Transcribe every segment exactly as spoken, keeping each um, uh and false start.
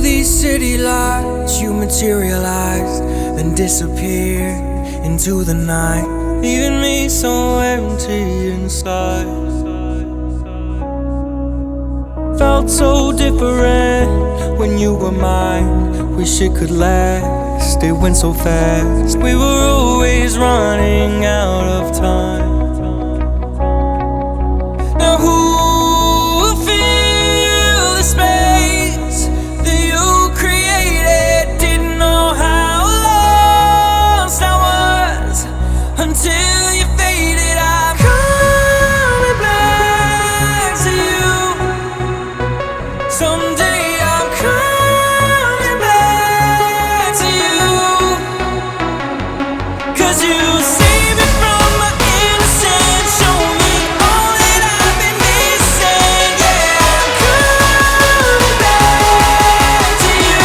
these city lights, you materialized, then disappeared into the night, leaving me so empty inside. Felt so different when you were mine. Wish it could last, it went so fast. We were always running out of time. Now who will fill the space that you created? Didn't know how lost I was until you faded. I'm coming back to you. Someday I'm coming back to you, 'cause you saved me from my innocence, show me all that I've been missing. Yeah, I'm coming back to you.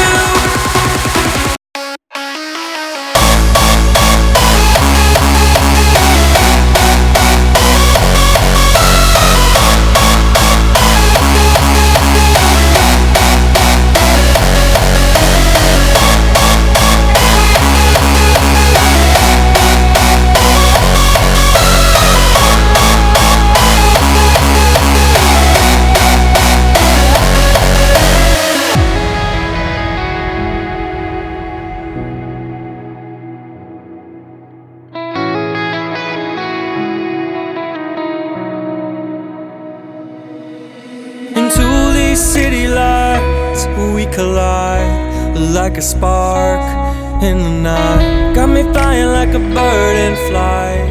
Into these city lights we collide, like a spark in the night. Got me flying like a bird in flight.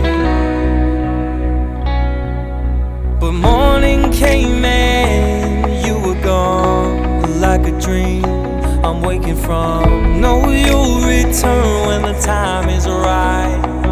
But morning came and you were gone, like a dream I'm waking from. Know you'll return when the time is right.